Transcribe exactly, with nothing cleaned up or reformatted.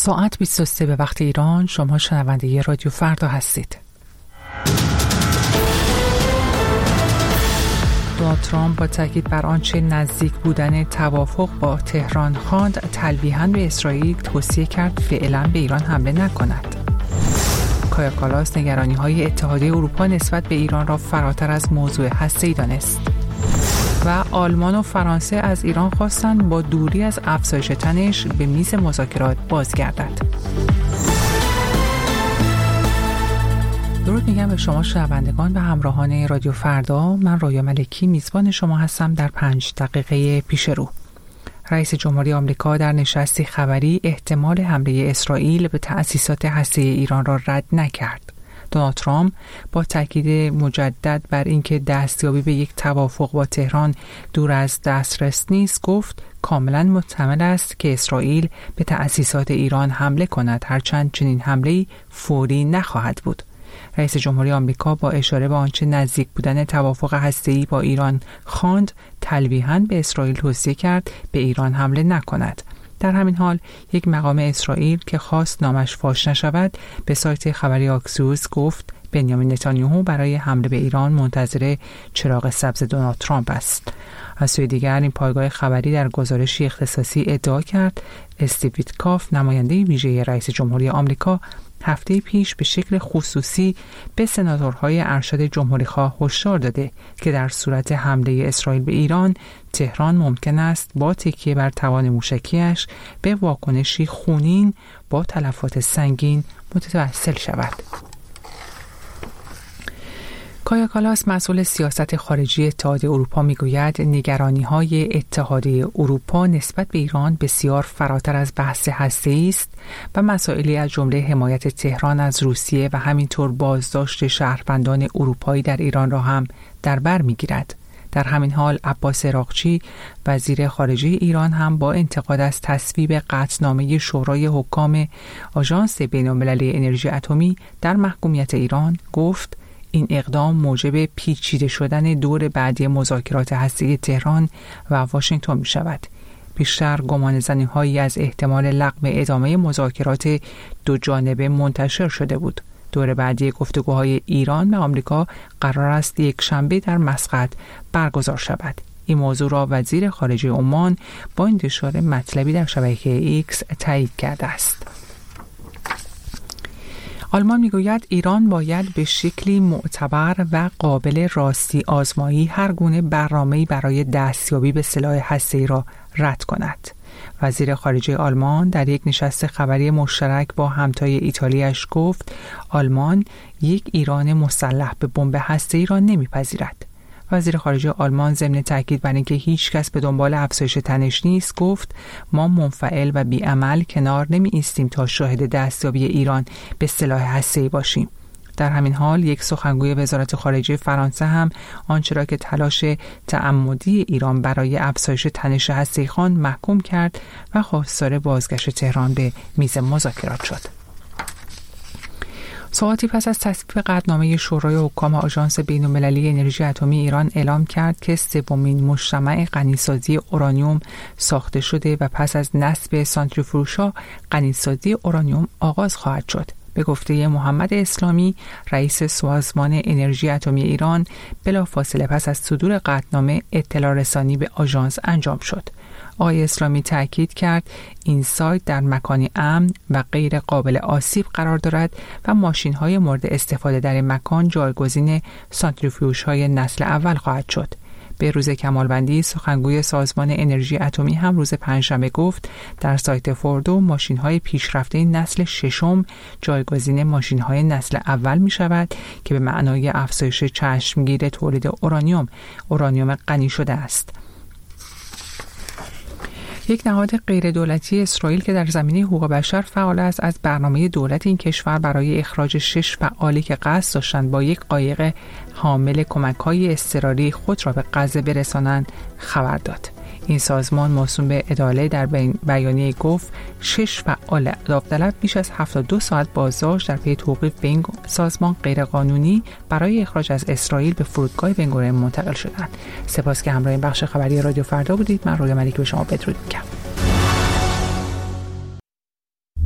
ساعت بیست و سه به وقت ایران. شما شنونده رادیو فردا هستید. دونالد ترامپ با تاکید بر آنچه نزدیک بودن توافق با تهران خواند، تلویحاً به اسرائیل توصیه کرد فعلاً به ایران حمله نکند. کایا کالاس نگرانی‌های اتحادیه اروپا نسبت به ایران را فراتر از موضوع هسته‌ای دانست. و آلمان و فرانسه از ایران خواستند با دوری از افزایش تنش به میز مذاکرات بازگردد. درود میگم به شما شنوندگان و همراهان رادیو فردا. من رویا ملکی میزبان شما هستم در پنج دقیقه پیش رو. رئیس جمهوری آمریکا در نشستی خبری احتمال حمله اسرائیل به تأسیسات هسته‌ای ایران را رد نکرد. دونالد ترامپ با تاکید مجدد بر اینکه دستیابی به یک توافق با تهران دور از دسترس نیست، گفت کاملا محتمل است که اسرائیل به تأسیسات ایران حمله کند، هرچند چنین حمله‌ای فوری نخواهد بود. رئیس جمهوری آمریکا با اشاره به آنچه نزدیک بودن توافق هسته‌ای با ایران خواند، تلویحاً به اسرائیل توصیه کرد به ایران حمله نکند. در همین حال یک مقام اسرائیل که خواست نامش فاش نشود به سایت خبری آکسیوس گفت بنیامین نتانیاهو برای حمله به ایران منتظر چراغ سبز دونالد ترامپ است. از سوی دیگر این پایگاه خبری در گزارشی اختصاصی ادعا کرد استیو ویتکاف، نماینده ویژه رئیس جمهوری آمریکا، هفته پیش به شکل خصوصی به سناتورهای ارشد جمهوری‌خواه هشدار داده که در صورت حمله اسرائیل به ایران، تهران ممکن است با تکیه بر توان موشکیش به واکنشی خونین با تلفات سنگین متوسل شود. کایا کالاس مسئول سیاست خارجی اتحادیه اروپا میگوید نگرانی‌های اتحادیه اروپا نسبت به ایران بسیار فراتر از بحث هسته‌ای است و مسائلی از جمله حمایت تهران از روسیه و همینطور بازداشت شهروندان اروپایی در ایران را هم در بر میگیرد. در همین حال عباس عراقچی وزیر خارجه ایران هم با انتقاد از تصویب قطعنامه شورای حکام آژانس بین‌المللی انرژی اتمی در محکومیت ایران گفت این اقدام موجب پیچیده شدن دور بعدی مذاکرات هسته‌ای تهران و واشنگتن می شود. بیشتر گمانه‌زنی هایی از احتمال لغو ادامه مذاکرات دو جانبه منتشر شده بود. دور بعدی گفتگوهای ایران و آمریکا قرار است یک شنبه در مسقط برگزار شود. این موضوع را وزیر خارجه عمان با انتشار مطلبی در شبکه ایکس تایید کرده است. آلمان میگوید ایران باید به شکلی معتبر و قابل راستی آزمایی هر گونه برنامه‌ای برای دستیابی به سلاح هسته‌ای را رد کند. وزیر خارجه آلمان در یک نشست خبری مشترک با همتای ایتالیایش گفت آلمان یک ایران مسلح به بمب هسته‌ای را نمیپذیرد. وزیر خارجه آلمان ضمن تاکید بر اینکه هیچ کس به دنبال افزایش تنش نیست گفت ما منفعل و بی‌عمل کنار نمی ایستیم تا شاهد دستیابی ایران به سلاح هسته‌ای باشیم. در همین حال یک سخنگوی وزارت خارجه فرانسه هم آنچه را که تلاش تعمدی ایران برای افزایش تنش هسته‌ای خواند محکوم کرد و خواستار بازگشت تهران به میز مذاکرات شد. ساعتی پس از تصویب قطعنامه شورای حکام آژانس بین‌المللی انرژی اتمی ایران اعلام کرد که سومین مجتمع غنیسازی اورانیوم ساخته شده و پس از نصب سانتریفیوژها غنیسازی اورانیوم آغاز خواهد شد. به گفته محمد اسلامی رئیس سازمان انرژی اتمی ایران، بلافاصله پس از صدور قطعنامه اطلاع رسانی به آژانس انجام شد. آقای اسلامی تأکید کرد این سایت در مکانی امن و غیر قابل آسیب قرار دارد و ماشین‌های مورد استفاده در این مکان جایگزین سانتریفیوژهای نسل اول خواهد شد. به روز کمالبندی سخنگوی سازمان انرژی اتمی هم روز پنجشنبه گفت در سایت فوردو ماشین‌های پیشرفته نسل ششم جایگزین ماشین‌های نسل اول می‌شود که به معنای افزایش چشمگیر تولید اورانیوم اورانیوم غنی شده است. یک نهاد غیر دولتی اسرائیل که در زمینه حقوق بشر فعال است از برنامه دولت این کشور برای اخراج شش فعالی که قصد داشتند با یک قایق حامل کمک‌های اضطراری خود را به غزه برسانند خبر داد. این سازمان موسوم به عدالت در بیانیه گفت شش فعال داوطلب بیش از هفتاد و دو ساعت بازداشت در پی توقیف به این سازمان غیرقانونی برای اخراج از اسرائیل به فرودگاه بن گوریون منتقل شدند. سپاس که همراه این بخش خبری رادیو فردا بودید. من رویا ملکی به شما بدرود میگم.